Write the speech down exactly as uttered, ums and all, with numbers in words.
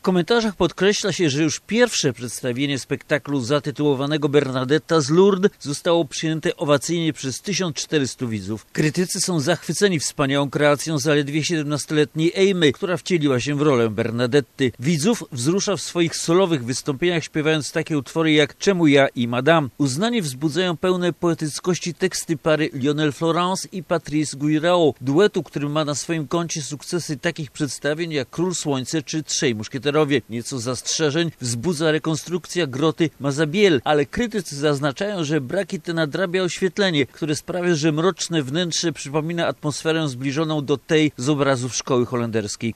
W komentarzach podkreśla się, że już pierwsze przedstawienie spektaklu zatytułowanego Bernadetta z Lourdes zostało przyjęte owacyjnie przez tysiąc czterystu widzów. Krytycy są zachwyceni wspaniałą kreacją zaledwie siedemnastoletniej Amy, która wcieliła się w rolę Bernadetty. Widzów wzrusza w swoich solowych wystąpieniach, śpiewając takie utwory jak Czemu ja i Madame. Uznanie wzbudzają pełne poetyckości teksty pary Lionel Florence i Patrice Guirao, duetu, który ma na swoim koncie sukcesy takich przedstawień jak Król Słońce czy Trzej Muszkieterowie. Nieco zastrzeżeń wzbudza rekonstrukcja groty Mazabiel, ale krytycy zaznaczają, że braki te nadrabia oświetlenie, które sprawia, że mroczne wnętrze przypomina atmosferę zbliżoną do tej z obrazów szkoły holenderskiej.